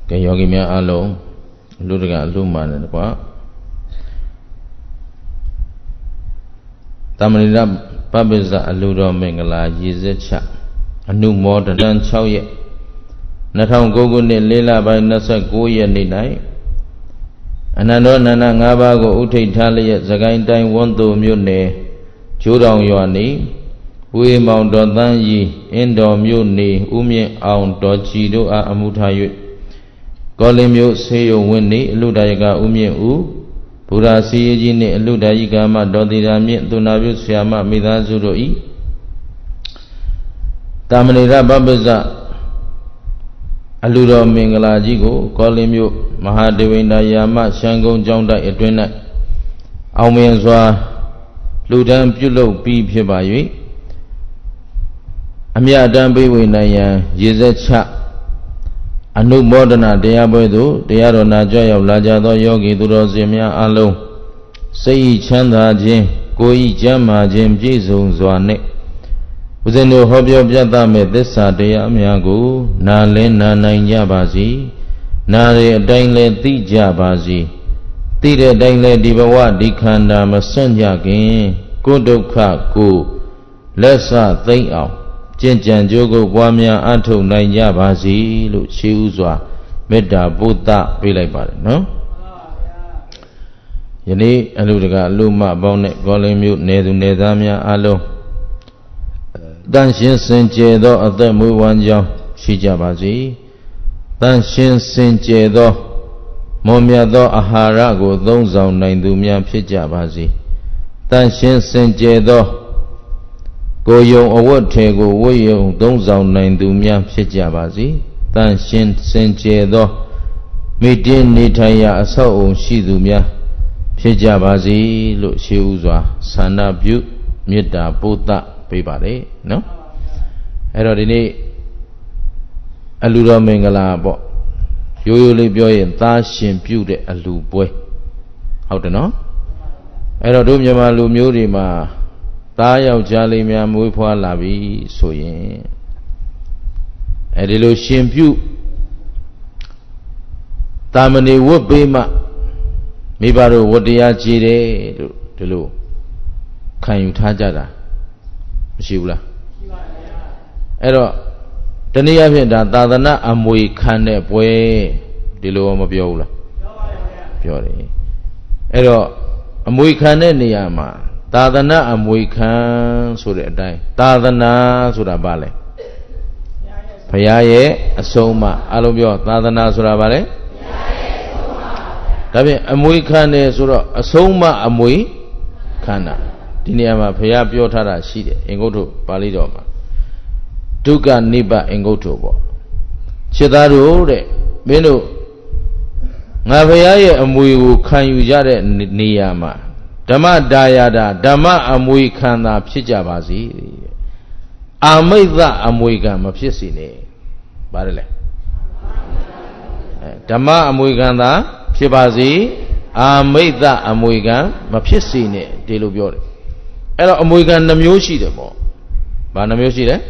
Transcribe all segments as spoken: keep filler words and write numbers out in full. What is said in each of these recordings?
ကဲယောဂီများအလုံးလူတကအလူမှန်တယ်ကွာတမဏိရပပ္ပဇအလူတော်မင်္ဂလာရည်စက်ချအနုမောဒန၆ရက်၂၀၀၉ခုနှစ်လေးလပိုင်း၂၉ရက်နေ့၌အနန္တောနန္ဒ၅ပါးကိုဥထိတ်ထားလျက်စကိုင်းတိုင်းဝန်းသိုမြို့နယ်ကျိုးတောင်ရွာနေဝေမောင်တော်သန်းကြီးအင်းတော်မြို့နေဦးမြင့်အောင်တော်ကြည်တို့အားအမှုထား၍ကောလင်းမြို့ဆေးရုံဝင်းနေအလူဒါယကဦးမြင့်ဦးဘုရားစီရင်ကြီးနှင့်အလူဒါယိကာမတော်တိရာမြင့်သူနာပြုဆရာမမိသားစုတို့၏တာမဏိရပပ္ပဇအလူတော်မင်္ဂလာကြီးကိုကောလင်းမြို့မဟာဒေဝိန္ဒယာမရှမ်းကုန်းကျောင်းတိုက်အတွင်း၌အောင်မြင်စွာလူဒန်းပြုလုပ်ပြီးဖြစ်ပါ၍အမြတ်တမ်းပေးဝေနိုင်ရန်ရည်စက်ချအနုမောဒနာတရားပွဲသို့တရားတော်နာကြွရောက်လာကြသောယောဂီသူတော်စင်များအလုံးစိတ်ချမ်းသာခြင်းကိုယ်ဤကျမ်းမာခြင်းပြည့်စုံစွာနှင့်ဦးဇင်းတို့ဟောပြောပြသမဲ့သစ္စာတရားများကိုနာလင်းနာနိုင်ကြပါစေနာရတဲ့အတိုင်းလဲသိကြပါစေသိတဲ့အတိုင်းလဲဒီဘဝဒီခန္ဓာမစွန့်ကြခင်ကိုယ်ဒုက္ခကိုလက်ဆသိမ့်အောင်ကျင့်ကြံကြိုးကိုပွားများအထောက်နိုင်ကြပါစေလို့ရှေးဥစွာမေတ္တာပို့သပေးလိုက်ပါတယ်နော်ယနေ့အလူတကအလူမပေါင်းနဲ့ကောလင်းမြို့နေသူနေသားများအလုံးတန်ရှင်းစင်ကြယ်သောအသက်မွေးဝမ်းကြောင်းရှိကြပါစေတန်ရှင်းစင်ကြယ်သောမွန်မြတ်သောအာဟာရကိုသုံးဆောင်နိုင်သူများဖြစ်ကြပါစေတန်ရှင်းစင်ကြယ်သောကိုယုံအဝတ်ထေကိုဝတ်ယုံသုံးဆောင်နိုင်သူများဖြစ်ကြပါစေတန်ရှင်းစင်ကြယ်သောမိတ္တနေထိုင်ရာအဆောက်အုံရှိသူများဖြစ်ကြပါစေလို့ရှေးဥစွာဆန္ဒပြုမေတ္တာပို့သပေးပါတယ်နော်အဲ့တော့ဒီနေ့အလူတော်မင်္ဂလာပေါ့ရိုးရိုးလေးပြောရင်သားရှင်ပြုတဲ့အလူပွဲဟုတ်တယ်နော်အဲ့တော့တို့မြန်မာလူမျိုးတွေမှာသားယောက်ျားလေးများမွေးဖွားလာပြီဆိုရင်အဲဒီလိုရှင်ပြုတာမဏေဝတ်ပေးမှမိဘတို့ဝတ္တရားကြည်တယ်တို့ဒီလိုခံယူထားကြတာမရှိဘူးလားရှိပါဗျာအဲ့တော့တနည်းအားဖြင့်ဒါသာသနာအမွေခံတဲ့ပွဲဒီလိုမပြောဘူးလားပြောပါဗျာပြောတယ်အဲ့တော့အမွေခံတဲ့နေရာမှာသာသနာအမွေခံဆိုတဲ့အတိုင်းသာသနာဆိုတာဘာလဲဘုရားရဲ့အဆုံးအမအလုံးပြောသာသနာဆိုတာဘာလဲဘုရားရဲ့အဆုံးအမဒါဖြင့်အမွေခံတယ်ဆိုတော့အဆုံးအမအမွေခံတာဒီနေရာမှာဘုရားပြောထားတာရှိတယ်အင်္ဂုတ္တပါဠိတော်မှာဒုက္ခနိဗ္ဗာန်အင်္ဂုတ္တပေါ့ခြေသားတို့တဲ့မင်းတို့ငါဘုရားရဲ့အမွေကိုခံယူကြတဲ့နေရာမှာဓမ္မဒါယတာဓမ္မအမွေခံတာဖြစ်ကြပါစေအာမိတ်သအမွေခံမဖြစ်စေနဲ့ပါတယ်လေဓမ္မအမွေခံတာဖြစ်ပါစေအာမိတ်သအမွေခံမဖြစ်စေနဲ့ဒီလိုပြောတယ်အဲ့တော့အမွေခံနှမျိုးရှိတယ်ပေါ့ဘာနှမျိုးရှိတယ်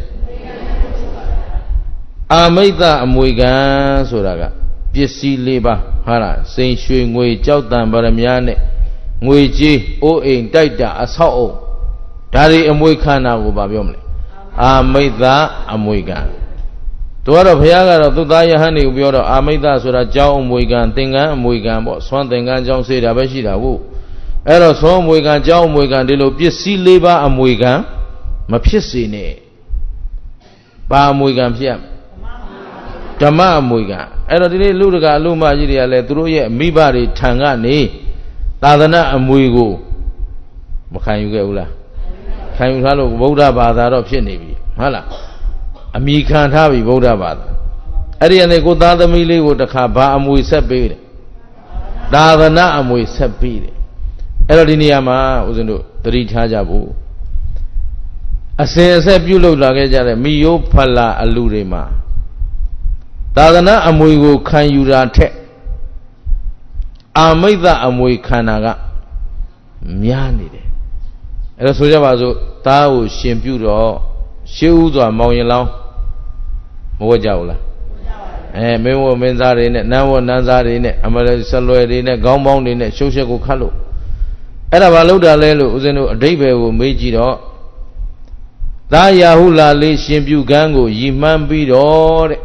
အာမိတ်သအမွေခံဆိုတာကပစ္စည်းလေးပါဟာလားစိန်ရွှေငွေကြောက်တံဗရမ ्या နဲ့ငွေကြီးအိုးအိမ်တိုက်တာအဆောက်အုံဒါတွေအမွေခံတာကိုဗာပြောမလဲအာမိတ်သအမွေခံသူကတော့ဘုရားကတော့သူသားယဟန်တွေကိုပြောတော့အာမိတ်သဆိုတာကြောင်းအမွေခံသင်္ကန်းအမွေခံပေါ့ဆွမ်းသင်္ကန်းကြောင်းစေတာပဲရှိတာဟုတ်အဲ့တော့ဆွမ်းအမွေခံကြောင်းအမွေခံဒီလိုပစ္စည်းလေးပါအမွေခံမဖြစ်စေနဲ့ဘာအမွေခံဖြစ်ရဓမ္မအမွေခံအဲ့တော့ဒီနေ့လူတကာလူမကြီးတွေကလည်းသူတို့ရဲ့မိဘတွေထံကနေသာသနာအမွေကိုမခံယူခဲ့ဘူးလားခံယူထားလို့ဗုဒ္ဓဘာသာတော့ဖြစ်နေပြီဟုတ်လားအမိခံထားပြီဗုဒ္ဓဘာသာအဲ့ဒီကနေကိုသားသမီးလေးကိုတခါဘာအမွေဆက်ပေးတယ်သာသနာအမွေဆက်ပေးတယ်အဲ့တော့ဒီနေရာမှာဦးဇင်းတို့သတိထားကြဖို့အစဉ်အဆက်ပြုလုပ်လာခဲ့ကြတဲ့မိယိုးဖလာအလူတွေမှာသာသနာအမွေကိုခံယူတာထက်အာမိတ်သအမွေခန္ဓာကများနေတယ်အဲ့တော့ဆိုကြပါစို့သားကိုရှင်ပြုတော့ရှေးဥစွာမောင်ရင်လောင်းမဝတ်ကြဘူးလားအဲမင်းဝမင်းသားတွေနဲ့နန်းဝနန်းသားတွေနဲ့အမလေးဆက်လွယ်တွေနဲ့ခေါင်းပေါင်းတွေနဲ့ရှုပ်ရှက်ကိုခတ်လို့အဲ့ဒါဘာလို့တာလဲလို့ဦးဇင်းတို့အဓိပ္ပာယ်ကိုမေးကြည့်တော့သာယာဟုလာလေးရှင်ပြုကမ်းကိုရည်မှန်းပြီးတော့တဲ့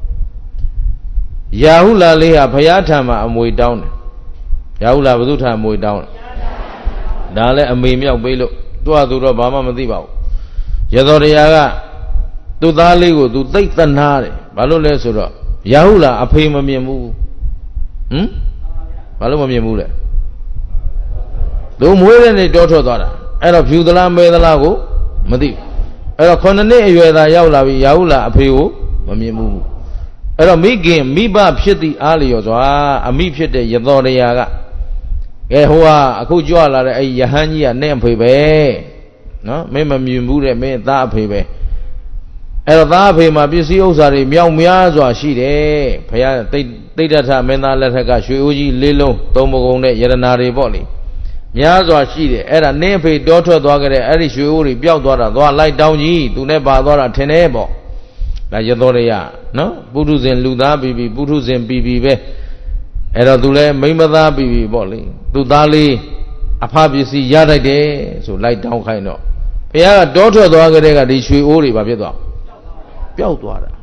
ယာဟုလာလေးဟာဘုရားထံမှာအမွေတောင်းတယ်ယာဟုလာဘုသူထံအမွေတောင်းတယ်ဒါလည်းအမေမြောက်ပေးလို့သူ့ဟာသူတော့ဘာမှမသိပါဘူးရသော်တရားကသူ့သားလေးကိုသူသိတ်သနာတယ်ဘာလို့လဲဆိုတော့ယာဟုလာအဖေမမြင်ဘူးဟမ်ဘာလို့မမြင်ဘူးလဲသူမွေးတဲ့နေ့တောထွက်သွားတာအဲ့တော့ဖြူသလားမဲသလားကိုမသိဘူးအဲ့တော့ခုနှစ်နှစ်အရွယ်သားရောက်လာပြီယာဟုလာအဖေကိုမမြင်ဘူးအဲ့တော့မိခင်မိဘဖြစ်သည့်အားလျော်စွာအမိဖြစ်တဲ့ရသော်တရားကကဲဟိုကအခုကြွလာတဲ့အဲ့ယဟန်ကြီးကနဲ့အဖေပဲနော်မင်းမမြင်ဘူးတဲ့မင်းသားအဖေပဲအဲ့တော့သားအဖေမှာပစ္စည်းဥစ္စာတွေမြောက်များစွာရှိတယ်ဘုရားတိတ်တိတ်တထမင်းသားလက်ထက်ကရွှေအိုးကြီးလေးလုံးသုံးပကုံနဲ့ယရနာတွေပေါ့လေများစွာရှိတယ်အဲ့ဒါနင်းအဖေတောထွက်သွားကြတဲ့အဲ့ဒီရွှေအိုးတွေပျောက်သွားတာသွားလိုက်တောင်းကြီးသူနဲ့ပါသွားတာထင်တယ်ပေါ့ဒါရသောတရားနော်ပုထုဇဉ်လူသားပြီးပြီးပုထုဇဉ်ပြီးပြီးပဲအဲ့တော့သူလည်းမိမသားပြီးပြီးပေါ့လေသူသားလေးအဖပစ္စည်းရတတ်တယ်ဆိုလိုက်တောင်းခိုင်းတော့ဘုရားကတောထွက်သွားကြတဲ့ကဒီရွှေအိုးတွေဘာဖြစ်သွားပျောက်သွားတာ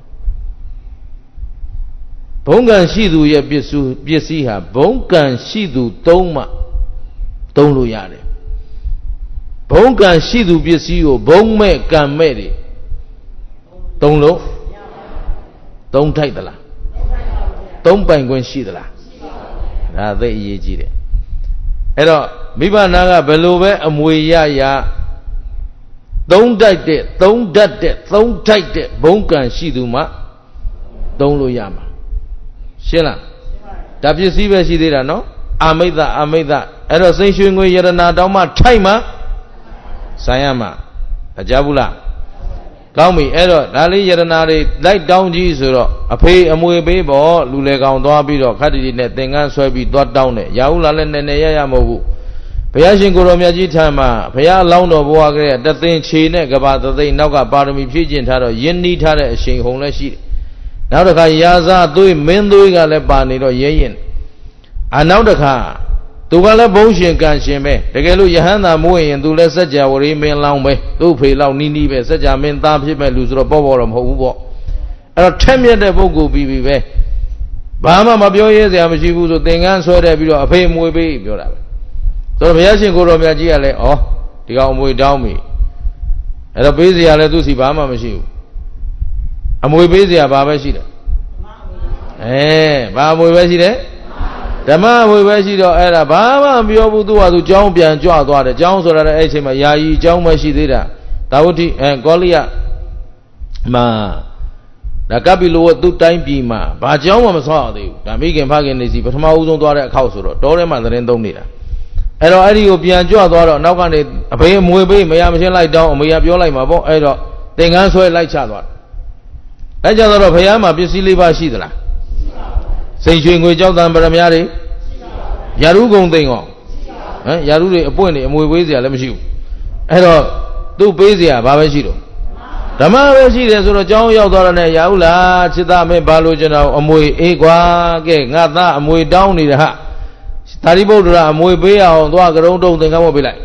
ဘုံကံရှိသူရဲ့ပစ္စည်းပစ္စည်းဟာဘုံကံရှိသူသုံးမှသုံးလို့ရတယ်ဘုံကံရှိသူပစ္စည်းကိုဘုံမဲ့ကံမဲ့တွေသုံးလို့သုံးထိုက်သလားသုံးပိုင်ခွင့်ရှိသလားဒါသိအရေးကြီးတယ်အဲ့တော့မိဘနာကဘယ်လိုပဲအမွေရရသုံးတိုက်တဲ့သုံးတတ်တဲ့သုံးထိုက်တဲ့ဘုံကံရှိသူမှသုံးလို့ရမှာရှင်းလားဒါပစ္စည်းပဲရှိသေးတာနော်အာမိတ်သအာမိတ်သအဲ့တော့စိတ်ရွှေငွေယရနာတောင်းမှထိုက်မှဆိုင်ရမှာအကြဘူးလားကောင်းပြီအဲ့တော့ဒါလေးယရနာတွေလိုက်တောင်းကြီးဆိုတော့အဖေအမွေပေးပေါ့လူလေကောင်သွားပြီးတော့ခတ္တိနဲ့သင်္ကန်းဆွဲပြီးသွားတောင်းတယ်ရာဟုလာလည်းနည်းနည်းရရမဟုတ်ဘူးဘုရားရှင်ကိုယ်တော်မြတ်ကြီးထံမှာဘုရားအလောင်းတော်ဘဝကလေးတသိန်းခြေနဲ့ကဘာသသိန်းနောက်ကပါရမီဖြည့်ကျင့်ထားတော့ယဉ်နီးထားတဲ့အရှိန်ဟုန်လည်းရှိတယ်နောက်တစ်ခါရာဇသွေးမင်းသွေးကလည်းပါနေတော့ရဲရင်အနောက်တစ်ခါသူကလည်းဘုံရှင်ကံရှင်ပဲတကယ်လို့ယဟန်သာမွေးရင်သူလည်းစัจ java ဝရိမင်းလောင်းပဲသူ့ဖေလောက်နီးနီးပဲစัจ java မင်းသားဖြစ်မဲ့လူဆိုတော့ပေါ့ပေါ့တော့မဟုတ်ဘူးပေါ့အဲ့တော့ထက်မြက်တဲ့ပုဂ္ဂိုလ်ပြီးပြီပဲဘာမှမပြောရဲစရာမရှိဘူးဆိုသင်္ကန်းဆွဲတယ်ပြီးတော့အဖေမွေပေးပြောတာပဲဆိုတော့ဘုရားရှင်ကိုယ်တော်မြတ်ကြီးကလည်းဩဒီကောင်အမွေတောင်းပြီအဲ့တော့ပေးစရာလည်းသူ့စီဘာမှမရှိဘူးအမွေပေးစရာဘာပဲရှိတယ်အဲဘာအမွေပဲရှိတယ်ဓမ္မအမွေပဲရှိတော့အဲ့ဒါဘာမှမပြောဘူးသူ့ဟာသူကြောင်းပြန်ကြွသွားတယ်ကြောင်းဆိုတာလည်းအဲ့ချိန်မှာယာယီကြောင်းမရှိသေးတာဒါဝတိအဲကောလိယမှာဒါကပိလောသူ့တိုင်းပြည်မှာဘာကြောင်းမှမဆောက်ရသေးဘူးဒါမိခင်ဖခင်နေစီပထမဦးဆုံးသွားတဲ့အခောက်ဆိုတော့တောထဲမှာသတင်းသုံးနေတာအဲ့တော့အဲ့ဒီကိုပြန်ကြွသွားတော့နောက်ကနေအဖေအမွေပေးမရမချင်းလိုက်တောင်းအမေကပြောလိုက်မှာပေါ့အဲ့တော့သင်္ကန်းဆွဲလိုက်ချသွားတယ်လိုက်ချသွားတော့ဘုရားမှာပစ္စည်းလေးပါရှိသလားစိန်ရွှေငွေကြောက်တံပရမများတွေယာရုကုံသိမ့်ရောဟမ်ယာရုတွေအပွင့်တွေအမွေပေးစရာလည်းမရှိဘူးအဲ့တော့သူ့ပေးစရာဘာပဲရှိတော့ဓမ္မပဲရှိတယ်ဆိုတော့ကျောင်းရောက်သွားတော့ ਨੇ ရာဟုလားချစ်သားမင်းဘာလို့ကျွန်တော်အမွေအေးကွာကဲငါသားအမွေတောင်းနေတာဟာသာရိပုတ္တရာအမွေပေးအောင်သွားကရုံးတုံသင်္ကန်းဝတ်ပေးလိုက်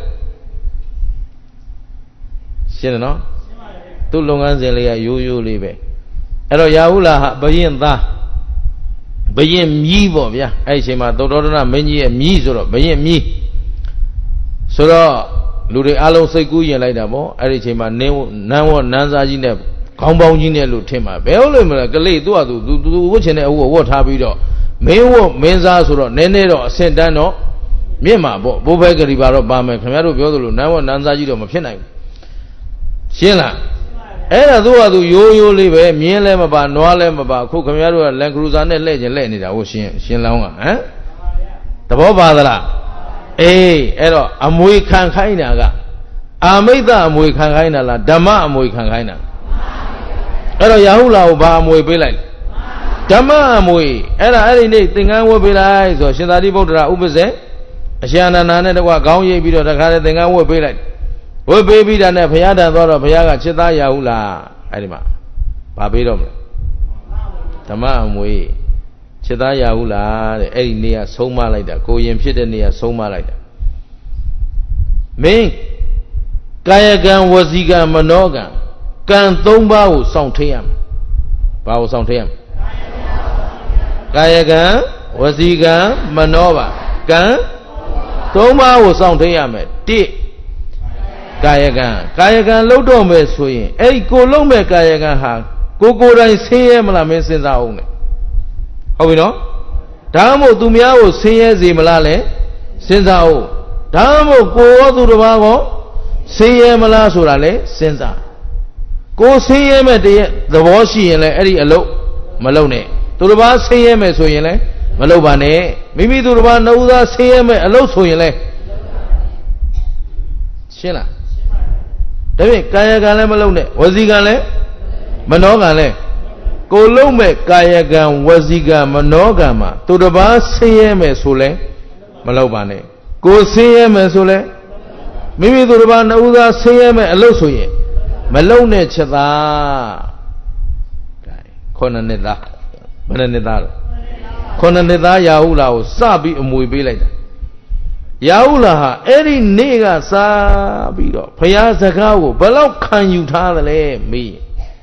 ရှင်းတယ်နော်သူ့လုပ်ငန်းစဉ်လေးကရိုးရိုးလေးပဲအဲ့တော့ရာဟုလားဟာဘယင်သားဘယင်မြီးပေါ့ဗျာအဲ့ဒီအချိန်မှာသောတောဒနာမင်းကြီးရဲ့မြီးဆိုတော့ဘယင်မြီးဆိုတော့လူတွေအလုံးစိတ်ကူးရင်လိုက်တာပေါ့အဲ့ဒီအချိန်မှာနင်းနန်းဝနန်းစားကြီးနဲ့ခေါင်းပေါင်းကြီးနဲ့လို့ထင်မှာဘယ်ဟုတ်လို့မလဲကလေးသူ့ဟာသူသူဝတ်ချင်တဲ့အဝတ်ဝတ်ထားပြီးတော့မင်းဝတ်မင်းစားဆိုတော့နည်းနည်းတော့အဆင့်တန်းတော့မြင့်မှာပေါ့ဘိုးဘဲကလေးပါတော့ပါမယ်ခင်ဗျားတို့ပြောသလိုနန်းဝနန်းစားကြီးတော့မဖြစ်နိုင်ဘူးရှင်းလားအဲ့ဒါသူ့ဟာသူရိုးရိုးလေးပဲမြင်းလည်းမပါနွားလည်းမပါအခုခင်ဗျားတို့ကလန်ခရူဇာနဲ့လှည့်ကျင်လှည့်နေတာဟုတ်ရှင်းရှင်းလောင်းကဟမ်သဘောပါသလားအေးအဲ့တော့အမွေခံခိုင်းတာကအာမိတ်သအမွေခံခိုင်းတာလားဓမ္မအမွေခံခိုင်းတာအဲ့တော့ရာဟုလာကိုဘာအမွေပေးလိုက်ဓမ္မအမွေအဲ့ဒါအဲ့ဒီနေ့သင်္ကန်းဝတ်ပေးလိုက်ဆိုရှင်သာရိပုတ္တရာဥပဇေအရှင်အနန္ဒာနဲ့တကွခေါင်းရိပ်ပြီးတော့တခါတည်းသင်္ကန်းဝတ်ပေးလိုက်ဝတ်ပေးပြီးတာနဲ့ဘုရားတန်သွားတော့ဘုရားကချစ်သားရာဟုလာအဲ့ဒီမှာဘာပေးတော့မလဲဓမ္မအမွေခြေသားရဘူးလားတဲ့အဲ့ဒီနေရာဆုံးမလိုက်တာကိုရင်ဖြစ်တဲ့နေရာဆုံးမလိုက်တာမင်းကာယကံဝစီကံမနောကံကံသုံးပါးကိုစောင့်ထိန်ရမယ်ဘာကိုစောင့်ထိန်ရမလဲကာယကံဝစီကံမနောပါကံသုံးပါးကိုစောင့်ထိန်ရမယ်တိကာယကံကာယကံလှုပ်တော့မယ်ဆိုရင်အဲ့ဒီကိုလှုပ်မဲ့ကာယကံဟာကိုကိုယ်တိုင်ဆင်းရဲမလားမင်းစဉ်းစားအောင်နဲ့ဟုတ်ပြီနော်ဒါမှမဟုတ်သူများကိုဆင်းရဲစေမလားလဲစဉ်းစားအောင်ဒါမှမဟုတ်ကိုရောသူတစ်ပါးကိုဆင်းရဲမလားဆိုတာလဲစဉ်းစားကိုဆင်းရဲမဲ့တည်းသဘောရှိရင်လဲအဲ့ဒီအလုပ်မလုပ်နဲ့သူတစ်ပါးဆင်းရဲမဲ့ဆိုရင်လဲမလုပ်ပါနဲ့မိမိသူတစ်ပါးနှုတ်သားဆင်းရဲမဲ့အလုပ်ဆိုရင်လဲရှင်းလားဒါဖြင့်ကာယကံလည်းမလုပ်နဲ့ဝစီကံလည်းမနောကံလည်းကိုလုံးမဲ့ကာယကံဝစီကံမနောကံမှာသူတစ်ပါးဆင်းရဲမဲ့ဆိုလဲမလုပ်ပါနဲ့ကိုဆင်းရဲမဲ့ဆိုလဲမိမိသူတစ်ပါးနှုတ်သားဆင်းရဲမဲ့အလုပ်ဆိုရင်မလုံနဲ့ချက်သားခုနှစ်နှစ်သားဘယ်နှစ်သားလဲခုနှစ်နှစ်သားရာဟုလာကိုစပြီးအမွေပေးလိုက်တာရာဟုလာဟာအဲ့ဒီနေ့ကစားပြီးတော့ဘုရားစကားကိုဘယ်လောက်ခံယူထားသလဲမေး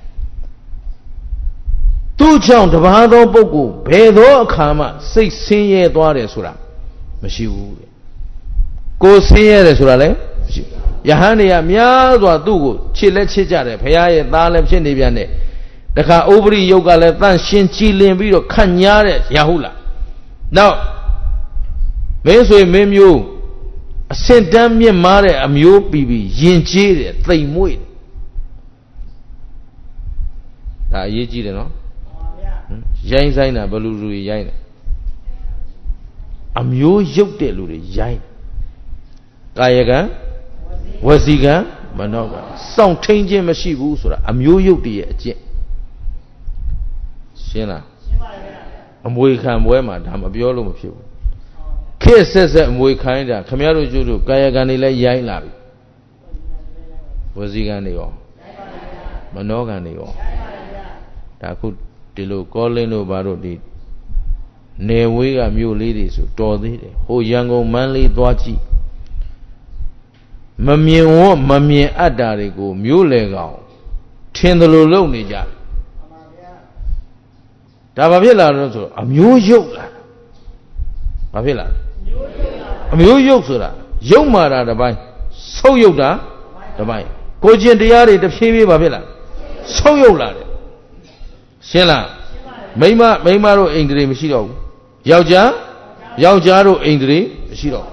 သူ့ကြောင့်တပါးသောပုဂ္ဂိုလ်ဘယ်သောအခါမှစိတ်ဆင်းရဲသွားတယ်ဆိုတာမရှိဘူးတဲ့ကိုဆင်းရဲတယ်ဆိုတာလည်းမရှိဘူးယဟန်တွေကများစွာသူ့ကိုချစ်လက်ချစ်ကြတယ်ဘုရားရဲ့သားလည်းဖြစ်နေပြန်တယ်တခါဥပရိယုတ်ကလည်းတန့်ရှင်းကြည်လင်ပြီးတော့ခန့်ညားတဲ့ရာဟုလာနောက်မင်းဆွေမင်းမျိုးအစင်တန်းမြင့်မားတဲ့အမျိုးပြီးပြီးယဉ်ကျေးတယ်သိမ်မွေ့တယ်ဒါအရေးကြီးတယ်နော်ရိုင်းဆိုင်တာဘယ်လူလူရိုင်းတယ်အမျိုးရုပ်တဲ့လူတွေရိုင်းကာယကံဝစီကံမနောကံစောင့်ထိန်ခြင်းမရှိဘူးဆိုတာအမျိုးရုပ်တည်းရဲ့အကျင့်ရှင်းလားရှင်းပါဗျာအမွေခံပွဲမှာဒါမပြောလို့မဖြစ်ဘူးခေတ်ဆက်ဆက်အမွေခံတာခမရတို့ကျတို့ကာယကံတွေလည်းရိုင်းလာပြီဝစီကံတွေရောမနောကံတွေရောဒါခုဒီလိုကောလင်းတို့ဘာတို့ဒီနေဝေးကမြို့လေးတွေဆိုတော်သေးတယ်ဟိုရန်ကုန်မန်းလေးသွားကြည့်မမြင်ဝတ်မမြင်အပ်တာတွေကိုမြို့လေကောင်ထင်တယ်လို့လုပ်နေကြတယ်ဒါဘာဖြစ်လာလို့ဆိုတော့အမျိုးရုပ်လာဘာဖြစ်လာအမျိုးရုပ်ဆိုတာရုပ်မာတာတစ်ပိုင်းဆုပ်ရုပ်တာတစ်ပိုင်းကိုကျင်တရားတွေတစ်ဖြည်းဖြည်းဘာဖြစ်လာဆုပ်ရုပ်လာတယ်ရှင်းလားမိမမိမတို့အိန္ဒြေမရှိတော့ဘူးယောက်ျားယောက်ျားတို့အိန္ဒြေမရှိတော့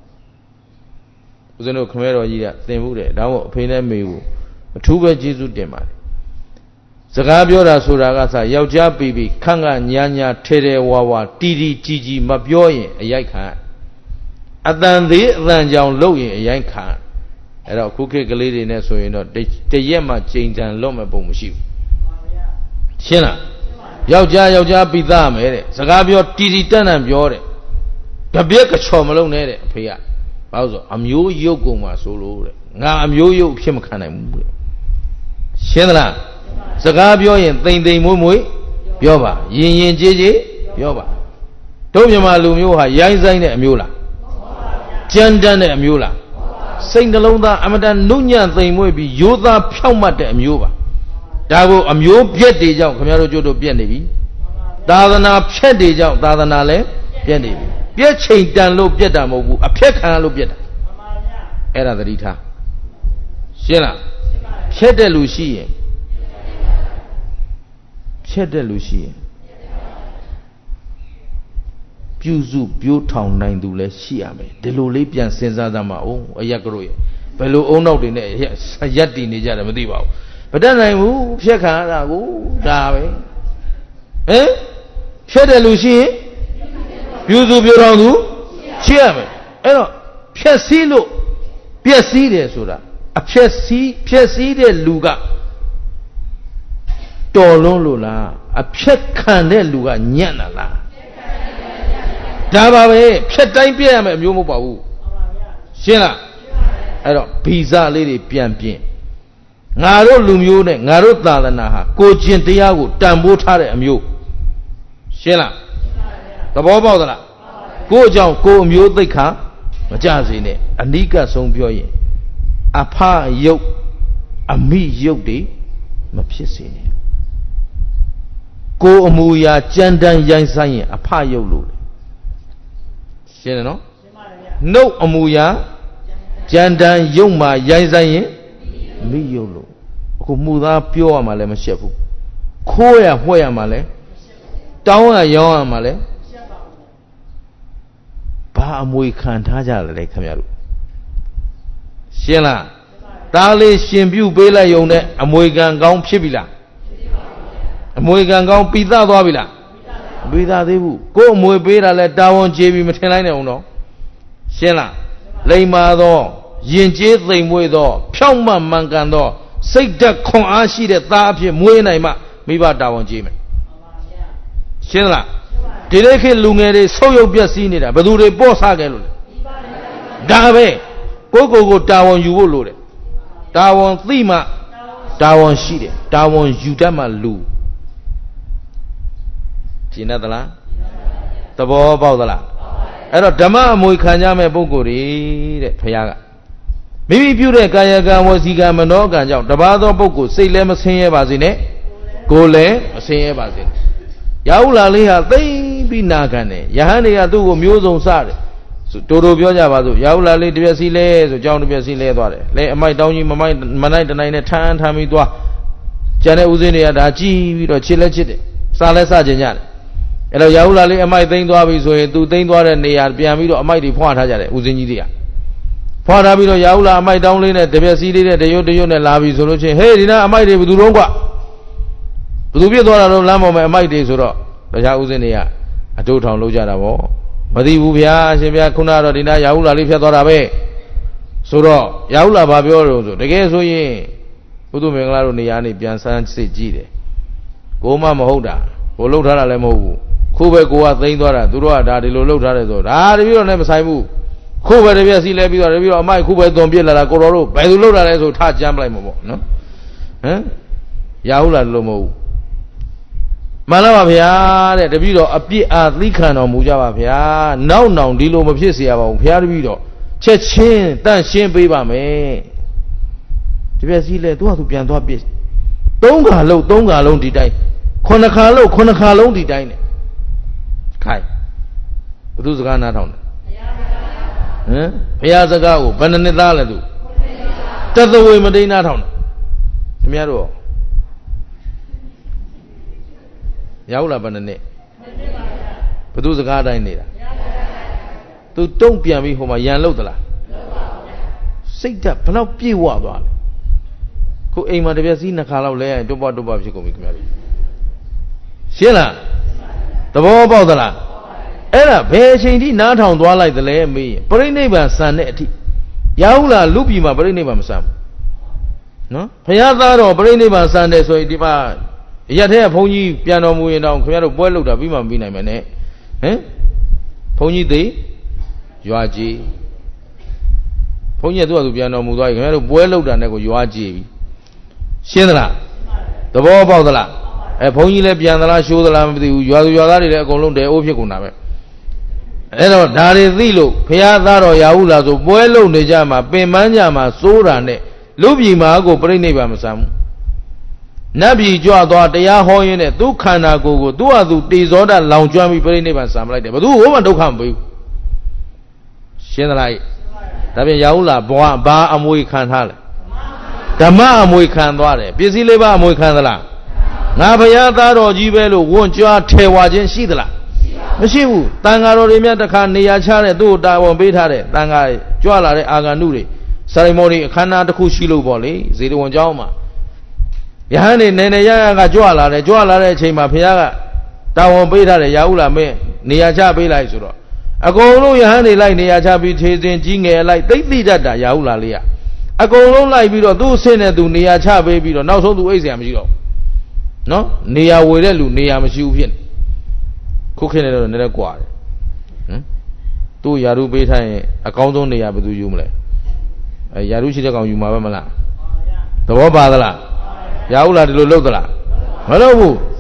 ဦးဇင်းတို့ခမဲတော်ကြီးကသင်မှုတယ်ဒါမှမဟုတ်အဖေနဲ့မေကိုအထူးပဲကျေးဇူးတင်ပါတယ်စကားပြောတာဆိုတာကစယောက်ျားပြီးပြီးခန့်ခန့်ညာညာထဲထဲဝါဝါတီတီကြီးကြီးမပြောရင်အရိုက်ခံအတန်သေးအတန်ကြောင်လုပ်ရင်အရိုက်ခံအဲ့တော့ခုခေတ်ကလေးတွေနဲ့ဆိုရင်တော့တရက်မှချိန်တန်လွတ်မဲ့ပုံမရှိဘူးရှင်းလားယောက်ျားယောက်ျားပြီးသားမယ်တဲ့စကားပြောတီတီတန်တန်ပြောတဲ့တပြက်ကချော်မလုံးနဲ့တဲ့အဖေကဘာလို့ဆိုအမျိုးရုပ်ကုန်မှာဆိုလို့တဲ့ငါအမျိုးရုပ်ဖြစ်မခံနိုင်ဘူးတဲ့ရှင်းသလားစကားပြောရင်တိမ်တိမ်မွေ့မွေ့ပြောပါရင်ရင်ကြေးကြေးပြောပါတို့မြန်မာလူမျိုးဟာရိုင်းဆိုင်တဲ့အမျိုးလားကြမ်းတမ်းတဲ့အမျိုးလားစိတ်နှလုံးသားအမတန်နုညံ့သိမ်မွေ့ပြီးရိုးသားဖြောင့်မတ်တဲ့အမျိုးပါဒါကိုအမျိုးပြက်တွေကြောင့်ခင်ဗျားတို့ကျတို့ပြက်နေပြီသာသနာဖြက်တွေကြောင့်သာသနာလည်းပြက်နေပြီပြက်ချိန်တန်လို့ပြက်တာမဟုတ်ဘူးအဖြက်ခံလို့ပြက်တာအဲ့ဒါသတိထားရှင်းလားဖြက်တဲ့လူရှိရင်ဖြက်တဲ့လူရှိရင်ပြုစုပြိုးထောင်နိုင်သူလည်းရှိရမယ်ဒီလိုလေးပြန်စဉ်းစားသမှာအောင်အရက်ကတို့ရဲ့ဘယ်လိုအုံနောက်တွေနဲ့ရက်တည်နေကြတယ်မသိပါဘူးမတတ်နိုင်ဘူးဖြက်ခံရတာကိုဒါပဲဟင်ဖြက်တဲ့လူရှိရင်ပြုစုပြိုးထောင်သူရှိရမယ်အဲ့တော့ဖြက်စည်းလို့ပျက်စီးတယ်ဆိုတာအဖြက်စီးဖြက်စီးတဲ့လူကတော်လွန်းလို့လားအဖြက်ခံတဲ့လူကညံ့တာလားဒါပါပဲဖြက်တိုင်းပြည့်ရမယ်အမျိုးမဟုတ်ပါဘူးရှင်းလားအဲ့တော့ဗီဇလေးတွေပြန်ပြင်ငါတို့လူမျိုးနဲ့ငါတို့သာသနာဟာကိုကျင်တရားကိုတန်ဖိုးထားတဲ့အမျိုးရှင်းလားသဘောပေါက်သလားကိုယ့်ကြောင့်ကိုယ်အမျိုးသိက္ခာမကြစေနဲ့အနိကဆုံးပြောရင်အဖယုတ်အမိယုတ်တွေမဖြစ်စေနဲ့ကိုယ်အမူအရာကြမ်းတမ်းရိုင်းဆိုင်ရင်အဖယုတ်လို့ရှင်းတယ်နော်နှုတ်အမူအရာကြမ်းတမ်းယုတ်မှရိုင်းဆိုင်ရင်မိယုတ်လို့အခုမှုသားပြောရမှလည်းမရှက်ဘူးခိုးရဝှက်ရမှလည်းတောင်းရရောင်းရမှလည်းဘာအမွေခံထားကြလဲခင်ဗျားတို့ရှင်းလားဒါလေးရှင်ပြုပေးလိုက်ုံနဲ့အမွေခံကောင်းဖြစ်ပြီလားအမွေခံကောင်းပြီးသားသွားပြီလားမပြီးသားသေးဘူးကိုယ်အမွေပေးတာလဲတာဝန်ကျေပြီးမထင်လိုက်နဲ့အောင်တော့ရှင်းလားလိမ္မာသောယဉ်ကျေးသိမ်မွေ့သောဖြောင့်မတ်မှန်ကန်သောစိတ်ဓာတ်ခွန်အားရှိတဲ့သားအဖြစ်မွေးနိုင်မှမိဘတာဝန်ကြီးမယ်ရှင်းလားဒီလေးခေတ်လူငယ်တွေဆုပ်ယုပ်ပြက်စီးနေတာဘယ်သူတွေပေါ့ဆခဲ့လို့လဲဒါပဲကိုကိုကိုတာဝန်ယူဖို့လိုတယ်တာဝန်သိမှတာဝန်ရှိတယ်တာဝန်ယူတတ်မှလူရှင်းသလားသဘောပေါက်သလားအဲ့တော့ဓမ္မအမွေခံကြမဲ့ပုဂ္ဂိုလ်တွေတဲ့ဘုရားကမိမိပြုတဲ့ကာယကံဝစီကံမနောကံကြောင့်တပါးသောပုဂ္ဂိုလ်စိတ်လည်းမဆင်းရဲပါစေနဲ့ကိုယ်လည်းမဆင်းရဲပါစေနဲ့ရာဟုလာလေးဟာသိမ့်ပြီးနာခံတယ်ယဟန်တွေကသူ့ကိုမျိုးစုံစတယ်တိုးတိုးပြောကြပါစို့ရာဟုလာလေးတစ်ပြက်စီလဲဆိုကြောင်းတစ်ပြက်စီလဲသွားတယ်လဲအမိုက်တောင်းကြီးမမိုက်မနိုင်တနိုင်နဲ့ထမ်းထမ်းပြီးသွားကျန်တဲ့ဦးစင်းတွေကဒါကြည်ပြီးတော့ချစ်လဲချစ်တယ်စားလဲစားကြကြတယ်အဲ့တော့ရာဟုလာလေးအမိုက်သိမ်းသွားပြီဆိုရင်သူသိမ်းသွားတဲ့နေရာပြန်ပြီးတော့အမိုက်တွေဖွာထားကြတယ်ဦးစင်းကြီးတွေကဖွာထားပြီးတော့ရာဟုလာအမိုက်တောင်းလေးနဲ့တစ်ပြက်စီလေးနဲ့တရွတ်တရွတ်နဲ့လာပြီဆိုလို့ချင်းဟေးဒီနာအမိုက်တွေဘယ်သူတော့ကွာဘယ်သူပြစ်သွားတာတော့လမ်းပေါ်မှာအမိုက်တွေဆိုတော့တရားဥစဉ်တွေကအတိုးထောင်လုပ်ကြတာပေါ့မသိဘူးဗျာအရှင်ဗျာခုနကတော့ဒီနာရာဟုလာလေးဖြတ်သွားတာပဲဆိုတော့ရာဟုလာဘာပြောလို့ဆိုတကယ်ဆိုရင်ဘုသူမင်္ဂလာတို့နေရာနေပြန်ဆန်းစစ်ကြည့်တယ်ကိုမမဟုတ်တာကိုလှုပ်ထားတာလည်းမဟုတ်ဘူးခုပဲကိုကသိမ်းသွားတာသူတို့ကဒါဒီလိုလှုပ်ထားတယ်ဆိုဒါတပြည့်တော့လည်းမဆိုင်ဘူးခုပဲတပြည့်စီလဲပြီးတော့တပြည့်တော့အမိုက်ခုပဲသွန်ပြစ်လာတာကိုတော်တို့ဘယ်သူလှုပ်တာလဲဆိုထကြမ်းပလိုက်မှာပေါ့နော်ဟမ်ရာဟုလာလို့မဟုတ်ဘူးမှန်လားပါဗျာတဲ့တပည့်တော်အပြစ်အာသိခံတော်မူကြပါဗျာနောက်နောင်ဒီလိုမဖြစ်เสียပါဘူးဘုရားတပည့်တော်ချက်ချင်းတန့်ရှင်းပေးပါမယ်ဒီပြက်စီးလဲသူကသူပြန်သွားပြစ်သုံးခါလုံးသုံးခါလုံးဒီတိုင်းခုနှစ်ခါလုံးခုနှစ်ခါလုံးဒီတိုင်းနဲ့ခိုင်ဘုသူစကားနားထောင်တယ်ဟမ်ဘုရားစကားကိုဘယ်နှစ်သားလဲသူတသဝေမတိနားထောင်တယ်ခင်ဗျားတို့ရောက်လာဘယ်နဲ့ဘသူစကားတိုင်းနေတာသူတုံ့ပြန်ပြီးဟိုမှာရန်လုတ်သလားစိတ်ဓာတ်ဘယ်လောက်ပြည့်ဝသွားလဲခုအိမ်မှာတပြက်စီးနှစ်ခါလောက်လဲရင်တွပတွပဖြစ်ကုန်ပြီခင်ဗျားတို့ရှင်းလားသဘောပေါက်သလားအဲ့ဒါဘယ်အချိန်ထိနားထောင်သွားလိုက်သလဲမေးရင်ပြိဋိဘံဆန်တဲ့အထိရဟုလားလူပြည်မှာပြိဋိဘံမဆန်ဘူးနော်ဘုရားသားတော်ပြိဋိဘံဆန်တယ်ဆိုရင်ဒီမှာရတဲ့ဘုန်းကြီးပြန်တော်မူရင်တော့ခင်ဗျားတို့ပွဲလုပ်တာပြီးမှမပြီးနိုင်မယ်နဲ့ဟမ်ဘုန်းကြီးသိရွာကြီးဘုန်းကြီးကသူ့အတူပြန်တော်မူသွားပြီခင်ဗျားတို့ပွဲလုပ်တာနဲ့ကိုရွာကြီးပြီရှင်းသလားသဘောပေါက်သလားအဲဘုန်းကြီးလည်းပြန်သလားရှိုးသလားမသိဘူးရွာသူရွာသားတွေလည်းအကုန်လုံးတဲအိုးဖြစ်ကုန်တာပဲအဲ့တော့ဒါတွေသိလို့ဘုရားသားတော်ရာဟုလာဆိုပွဲလုပ်နေကြမှာပင်ပန်းကြမှာစိုးတာနဲ့လူပြည်မှာကိုပြိဋိဘံမဆံဘူးနတ်ပြည်ကြွသွားတရားဟောရင်းနဲ့သူခန္ဓာကိုယ်ကိုသူ့ဟာသူတေဇောဓာလောင်ကျွမ်းပြီးပြိဋိဘံဆံမလိုက်တယ်ဘယ်သူဟိုမှဒုက္ခမပေးဘူးရှင်းသလားဒါပြန်ရာဟုလာဘွားဘာအမွေခံထားလဲဓမ္မအမွေခံသွားတယ်ပစ္စည်းလေးပါအမွေခံသလားငါဘုရားသားတော်ကြီးပဲလို့ဝန်ကြွားထေဝါခြင်းရှိသလားမရှိဘူးတန်ဃာတော်တွေမြတ်တခါနေရာချတဲ့သူ့တာဝန်ပေးထားတဲ့တန်ဃာကြွလာတဲ့အာဂန္တုတွေစာရိမောတွေအခမ်းအနားတစ်ခုရှိလို့ပေါ့လေဇေတဝန်ကျောင်းမှာယဟန်နေနေနေရရကကြွလာတယ်ကြွလာတဲ့အချိန်မှာဘုရားကတာဝန်ပေးထားတယ်ရာဟုလာမင်းနေရာချပေးလိုက်ဆိုတော့အကုန်လုံးယဟန်နေလိုက်နေရာချပြီးထေစဉ်ကြီးငယ်လိုက်သိသိတတ်တာရာဟုလာလေးကအကုန်လုံးလိုက်ပြီးတော့သူ့အဆင့်နဲ့သူနေရာချပေးပြီးတော့နောက်ဆုံးသူအိတ်ဆရာမရှိတော့နော်နေရာဝေတဲ့လူနေရာမရှိဘူးဖြစ်ခုခေတ်နဲ့တော့နည်းနည်းကွာတယ်ဟမ်သူ့ယာရုပေးထားရင်အကောင်းဆုံးနေရာဘယ်သူယူမလဲအဲယာရုရှိတဲ့ကောင်ယူမှာပဲမလားသဘောပါသလားရာဟုလာဒီလိုလုပ်သလားမလုပ်ဘူး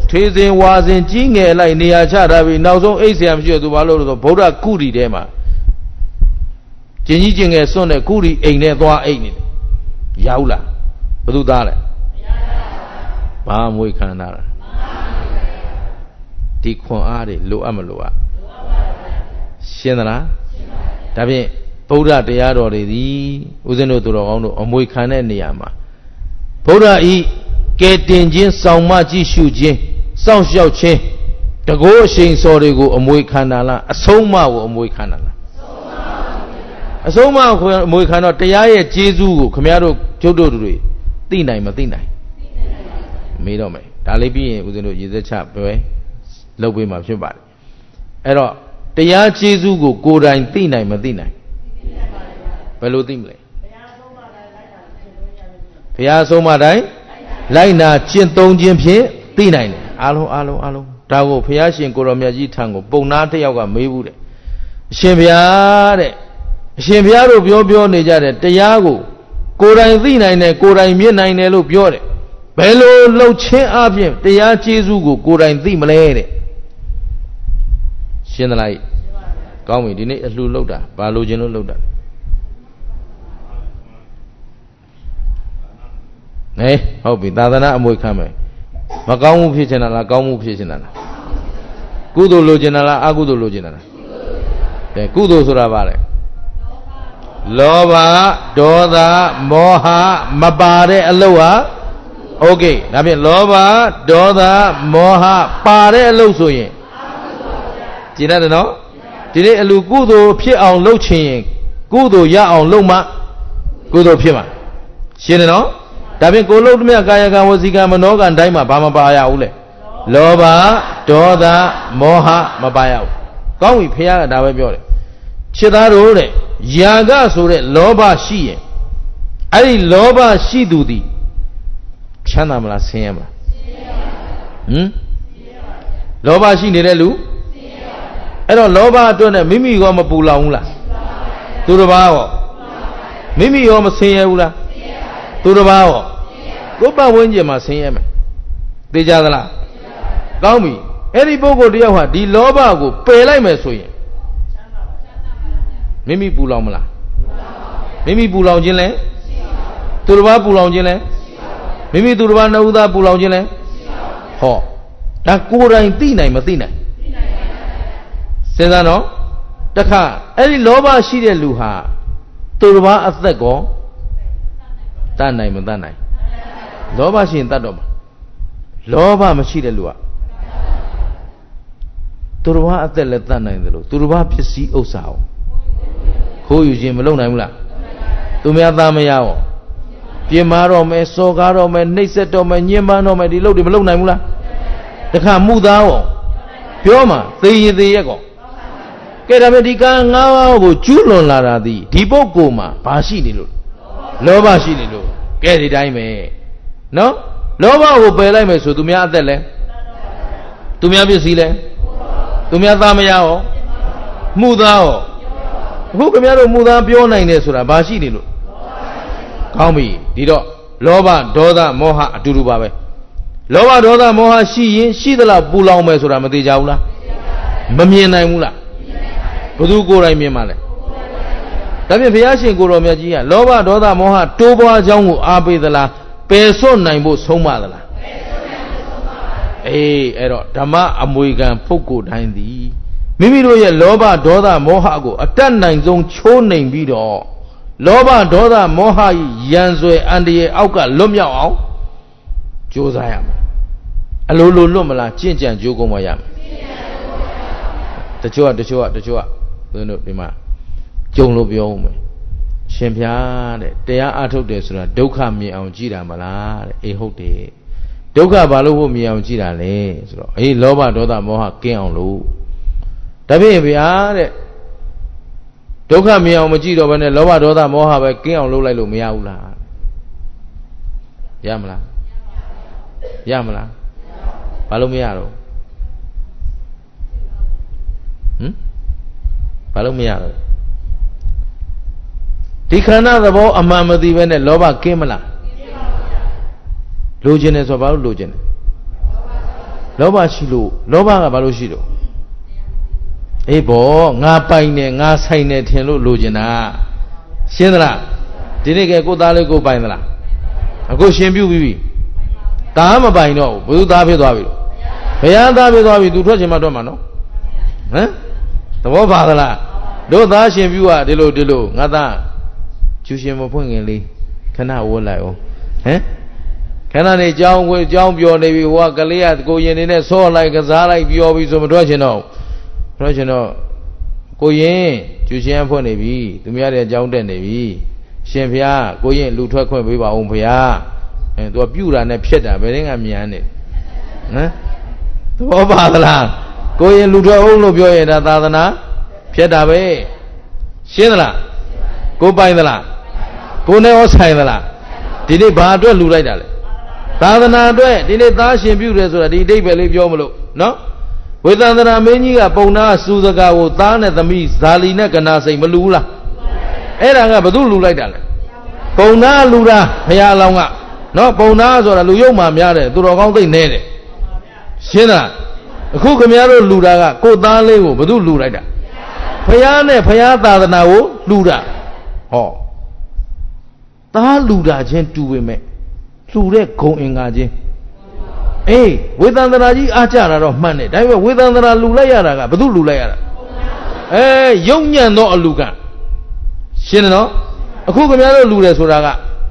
ထေစင်ဝါစင်ကြီးငယ်လိုက်နေရာချထားပြီးနောက်ဆုံးအိတ်ဆရာမရှိတော့သူဘာလို့လဲဆိုဗုဒ္ဓကုရီထဲမှာကျင်ကြီးကျင်ငယ်စွန့်တဲ့ကုရီအိမ်နဲ့သွားအိတ်နေတယ်ရောက်လားဘယ်သူသားလဲဘာမွေခံတာလားဒီခွန်အားတွေလိုအပ်မလိုအပ်ရှင်းသလားဒါဖြင့်ဗုဒ္ဓတရားတော်တွေသည်ဦးဇင်းတို့သူတော်ကောင်းတို့အမွေခံတဲ့နေရာမှာဗုဒ္ဓဤကဲတင်ခြင်းဆောင်မကြည့်ရှုခြင်းစောင့်ရှောက်ခြင်းတကောအရှိန်စော်တွေကိုအမွေခံတာလားအဆုံးအမကိုအမွေခံတာလားအဆုံးအမကိုအမွေခံတော့တရားရဲ့ကျေးဇူးကိုခမည်းတော်ကျုပ်တို့တွေသိနိုင်မသိနိုင်မေးတော့မယ်ဒါလေးပြီးရင်ဦးဇင်းတို့ရေစက်ချပဲလုပ်ပေးမှာဖြစ်ပါတယ်အဲ့တော့တရားကျေးဇူးကိုကိုယ်တိုင်သိနိုင်မသိနိုင်ဘယ်လိုသိမလဲဘုရားဆုံးမတိုင်းလိုက်နာကျင့်သုံးခြင်းဖြင့်သိနိုင်တယ်အားလုံးအားလုံးအားလုံးဒါကိုဘုရားရှင်ကိုရောမြတ်ကြီးထံကိုပုံနာတစ်ယောက်ကမေးဘူးတဲ့အရှင်ဘုရားတဲ့အရှင်ဘုရားတို့ပြောပြောနေကြတဲ့တရားကိုကိုယ်တိုင်သိနိုင်တယ်ကိုယ်တိုင်မြင်နိုင်တယ်လို့ပြောတယ်ဘယ်လိုလှုပ်ခြင်းအပြင်တရားကျေးဇူးကိုကိုယ်တိုင်သိမလဲတဲ့ရှင်းသလားကောင်းပြီဒီနေ့အလှလှုပ်တာဘာလို့ခြင်းလို့လှုပ်တာဟဲ့ဟုတ်ပြီသာသနာအမွေခံမယ်မကောင်းမှုဖြစ်ချင်တာလားကောင်းမှုဖြစ်ချင်တာလားကုသိုလ်လိုချင်တာလားအကုသိုလ်လိုချင်တာလားကဲကုသိုလ်ဆိုတာဘာလဲလောဘဒေါသမောဟမပါတဲ့အလုပ်ဟာโอเคဒါဖြင့်လောဘဒေါသမောဟပါတဲ့အလုပ်ဆိုရင်ကျင်တယ်နော်ဒီနေ့အလူကုသိုလ်ဖြစ်အောင်လုပ်ချင်ရင်ကုသိုလ်ရအောင်လုပ်မှကုသိုလ်ဖြစ်မှာရှင်းတယ်နော်ဒါဖြင့်ကိုလုတ်မြတ်ကာယကံဝစီကံမနောကံတိုင်းမှာဘာမပါရဘူးလေလောဘဒေါသမောဟမပါရဘူးကောင်းပြီဖခင်ကဒါပဲပြောတယ်ခြေသားတို့တဲ့ယာကဆိုတဲ့လောဘရှိရင်အဲ့ဒီလောဘရှိသူသည်ချမ်းသာမလားဆင်းရဲမလားဟမ်လောဘရှိနေတဲ့လူအဲ့တော့လောဘအတွက်နဲ့မိမိရောမပူလောင်ဘူးလားသူတစ်ပါးရောမိမိရောမဆင်းရဲဘူးလားသူတစ်ပါးရောကိုယ်ပတ်ဝန်းကျင်မှာဆင်းရဲမယ်သိကြသလားကောင်းပြီအဲ့ဒီပုဂ္ဂိုလ်တယောက်ဟာဒီလောဘကိုပယ်လိုက်မယ်ဆိုရင်မိမိပူလောင်မလားမိမိပူလောင်ခြင်းလဲသူတစ်ပါးပူလောင်ခြင်းလဲမိမိသူတစ်ပါးနှစ်ဦးသားပူလောင်ခြင်းလဲဟောဒါကိုယ်တိုင်သိနိုင်မသိနိုင်စဉ်းစားနော်တခါအဲ့ဒီလောဘရှိတဲ့လူဟာသူတစ်ပါးအသက်ကောတတ်နိုင်မတတ်နိုင်လောဘရှိရင်တတ်တော့မှာလောဘမရှိတဲ့လူကသူတစ်ပါးအသက်လည်းတတ်နိုင်တယ်လို့သူတစ်ပါးပစ္စည်းဥစ္စာအောင်ခိုးယူခြင်းမလုပ်နိုင်ဘူးလားသူများသားမရအောင်ပြင်မာတော့မယ်စော်ကားတော့မယ်နှိပ်စက်တော့မယ်ညှဉ်းပန်းတော့မယ်ဒီလုပ်တွေမလုပ်နိုင်ဘူးလားတခါမှုသားအောင်ပြောမှာသေရင်သေရက်ကောကဲဒါပေမဲ့ဒီကံငါးပါးကိုကျူးလွန်လာတာဒီဒီပုဂ္ဂိုလ်မှာဘာရှိနေလို့လောဘရှိနေလို့ကဲဒီတိုင်းပဲနော်လောဘကိုပယ်လိုက်မယ်ဆိုသူများအသက်လဲသူများပစ္စည်းလဲသူများသားမရရောမှုသားရောအခုခင်ဗျားတို့မှုသားပြောနိုင်တယ်ဆိုတာဘာရှိနေလို့ကောင်းပြီဒီတော့လောဘဒေါသမောဟအတူတူပါပဲလောဘဒေါသမောဟရှိရင်ရှိသလားပူလောင်မယ်ဆိုတာမသိကြဘူးလားမမြင်နိုင်ဘူးလားဘယ်သူကိုယ်တိုင်မြင်မှလဲဒါဖြင့်ဘုရားရှင်ကိုတော်မြတ်ကြီးကလောဘဒေါသမောဟတိုးပွားကြောင်းကိုအားပေးသလားပယ်စွန့်နိုင်ဖို့ဆုံးမသလားအေးအဲ့တော့ဓမ္မအမွေခံပုဂ္ဂိုလ်တိုင်းသည်မိမိတို့ရဲ့လောဘဒေါသမောဟကိုအတတ်နိုင်ဆုံးချိုးနှိမ်ပြီးတော့လောဘဒေါသမောဟဤရန်ဆွဲအန္တရာယ်အောက်ကလွတ်မြောက်အောင်ကြိုးစားရမယ်အလိုလိုလွတ်မလားကြင့်ကြံကြိုးကုန်းမရမယ်တချို့ကတချို့ကတချို့ကဘုန်းတို့ဒီမှာကြုံလို့ပြောဦးမယ်ရှင်ဖျားတဲ့တရားအထုတ်တယ်ဆိုတာဒုက္ခမြင်အောင်ကြည်တာမလားတဲ့အေးဟုတ်တယ်ဒုက္ခဘာလို့ဖို့မြင်အောင်ကြည်တာလဲဆိုတော့အေးလောဘဒေါသမောဟကင်းအောင်လို့ဒါဖြင့်ဗျာတဲ့ဒုက္ခမြင်အောင်မကြည့်တော့ဘဲနဲ့လောဘဒေါသမောဟပဲကင်းအောင်လုပ်လိုက်လို့မရဘူးလားရမလားရမလားဘာလို့မရတော့ဟမ်ဘာလို့မရတော့ဒီခန္ဓာသဘောအမှန်မသိဘဲနဲ့လောဘကင်းမလားလိုချင်တယ်ဆိုဘာလို့လိုချင်တယ်လောဘရှိလို့လောဘကဘာလို့ရှိလို့အေးဘောငါပိုင်နေငါဆိုင်နေထင်လို့လိုချင်တာရှင်းသလားဒီနေ့ကကိုသားလေးကိုပိုင်သလားအခုရှင်ပြုပြီးပြီသားမပိုင်တော့ဘူးဘယ်သူသားဖြစ်သွားပြီလို့ဘုရားသားဖြစ်သွားပြီသူထွက်ချင်မှထွက်မှာနော်ဟမ်သဘောပါသလားတို့သားရှင်ပြုอ่ะဒီလိုဒီလိုငါသားကျူရှင်မဖွင့်ခင်လေးခဏဝတ်လိုက်အောင်ဟမ်ခဏနေကြောင်းကိုကြောင်းပြောနေပြီဟိုကကလေးကကိုရင်နေနဲ့ဆော့လိုက်ကစားလိုက်ပြောပြီးဆိုမထွက်ချင်တော့ထွက်ချင်တော့ကိုရင်ကျူရှင်ဖွင့်နေပြီသူများတဲ့ကြောင်းတက်နေပြီရှင်ဖျားကိုရင်လူထွက်ခွင့်ပေးပါအောင်ဖျားအဲသူကပြုတာနဲ့ဖြစ်တာဘယ်ရင်ကမြန်နေဟမ်သဘောပါသလားကိုရင်လူထွက်အောင်လို့ပြောရင်ဒါသာသနာဖြစ်တာပဲရှင်းသလားကိုပိုင်သလားကိုနဲ့ရောဆိုင်သလားဒီနေ့ဘာအတွက်လူလိုက်တာလဲသာသနာအတွက်ဒီနေ့သားရှင်ပြုတယ်ဆိုတာဒီအဓိပ္ပာယ်လေးပြောမလို့နော်ဝေသန္တရာမင်းကြီးကပုံနာစူစကားကိုသားနဲ့သမီးဇာလီနဲ့ကနာစိန်မလူဘူးလားအဲ့ဒါကဘသူလူလိုက်တာလဲပုံနာလူတာဘုရားအလောင်းကနော်ပုံနာဆိုတာလူယုံမှများတယ်သူတော်ကောင်းသိနေတယ်ရှင်းလားအခုခင်ဗျားတို့လူတာကကိုသားလေးကိုဘသူလူလိုက်တာဘုရားနဲ့ဘုရားသာသနာကိုလူတာဟောသားလူတာချင်းတူပေမဲ့လူတဲ့ဂုံအင်္ဂါချင်းအေးဝေသန္တရာကြီးအားကြတာတော့မှန်တယ်ဒါပေမဲ့ဝေသန္တရာလူလိုက်ရတာကဘသူလူလိုက်ရတာအဲယုံညံ့သောအလူကရှင်းတယ်နော်အခုခင်ဗျားတို့လူတယ်ဆိုတာက